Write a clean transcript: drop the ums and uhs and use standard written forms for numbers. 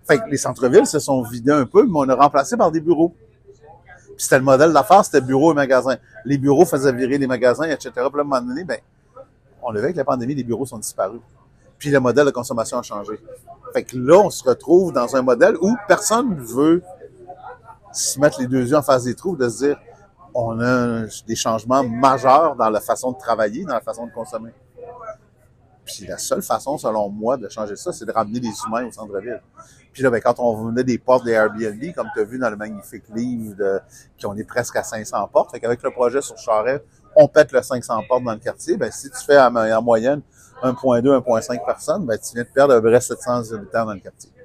Fait que les centres-villes se sont vidés un peu, mais on a remplacé par des bureaux. Puis c'était le modèle d'affaires, c'était bureaux et magasins. Les bureaux faisaient virer les magasins, etc. Puis là, à un moment donné, ben, on l'a vu avec la pandémie, les bureaux sont disparus. Puis le modèle de consommation a changé. Fait que là, on se retrouve dans un modèle où personne ne veut se mettre les deux yeux en face des trous, de se dire, on a des changements majeurs dans la façon de travailler, dans la façon de consommer. Puis la seule façon, selon moi, de changer ça, c'est de ramener les humains au centre-ville. Puis là, ben, quand on venait des portes des Airbnb, comme tu as vu dans le magnifique livre, qu'on est presque à 500 portes, fait qu'avec le projet sur Charest, on pète le 500 portes dans le quartier, ben, si tu fais en moyenne 1,2, 1,5 personnes, ben, tu viens de perdre à peu près 700 habitants dans le quartier.